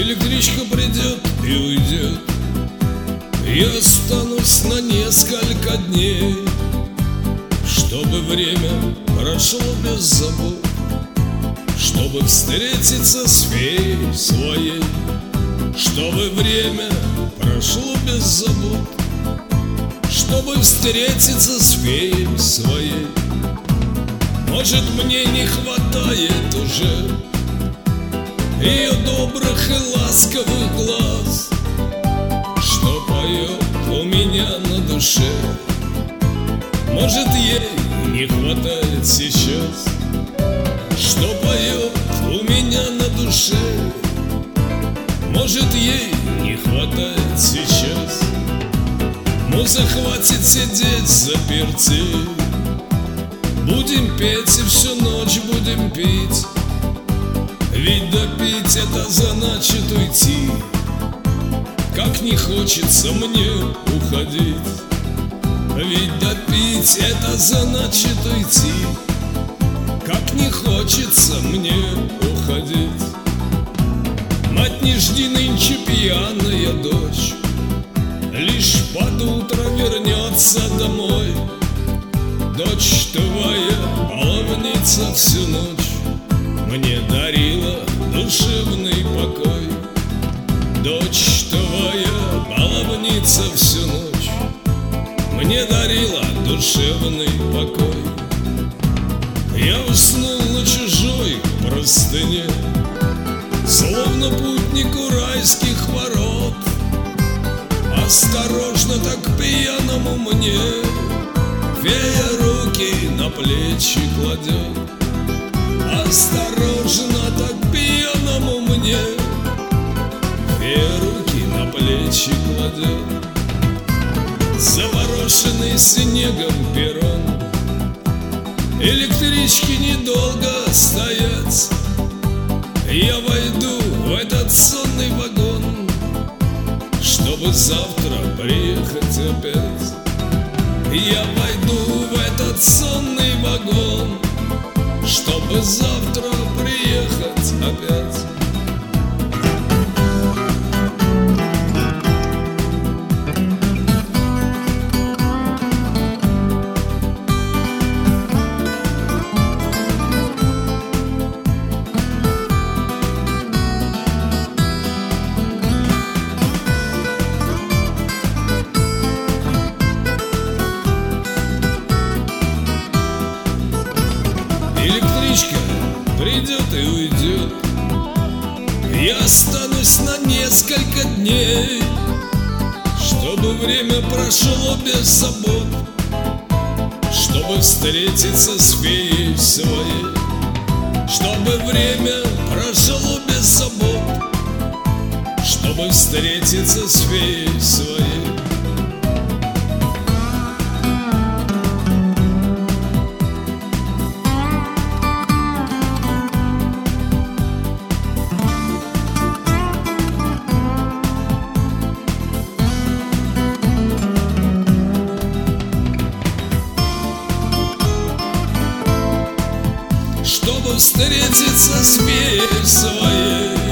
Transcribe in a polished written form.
Электричка придет и уйдет, я останусь на несколько дней, чтобы время прошло без забот, чтобы встретиться с феей своей. Чтобы время прошло без забот, чтобы встретиться с феей своей. Может, мне не хватает уже ее добрых и ласковых глаз, что поет у меня на душе. Может, ей не хватает сейчас, что поет у меня на душе. Может, ей не хватает сейчас. Муза хватит сидеть заперти, будем петь и всю ночь будем пить. Ведь допить это значит уйти. Как не хочется мне уходить. Ведь допить это значит уйти. Как не хочется мне уходить. Мать, не жди нынче пьяная дочь, лишь под утро вернется домой. Дочь твоя, баловница, всю ночь мне дарила душевный покой. Дочь твоя, баловница, всю ночь мне дарила душевный покой. Я уснул на чужой простыне, словно путник у райских ворот. Осторожно так пьяному мне фея руки на плечи кладет. Осторожно так пьяному мне фея руки на плечи кладет. Запорошенный снегом перрон, электрички недолго стоять. Я войду в этот сонный вагон, чтобы завтра приехать опять. Я войду в этот сонный вагон, чтобы завтра приехать опять. Электричка придет и уйдет, я останусь на несколько дней, чтобы время прошло без забот, чтобы встретиться с феей своей. Чтобы время прошло без забот, чтобы встретиться с феей своей. Чтобы встретиться с феей своей.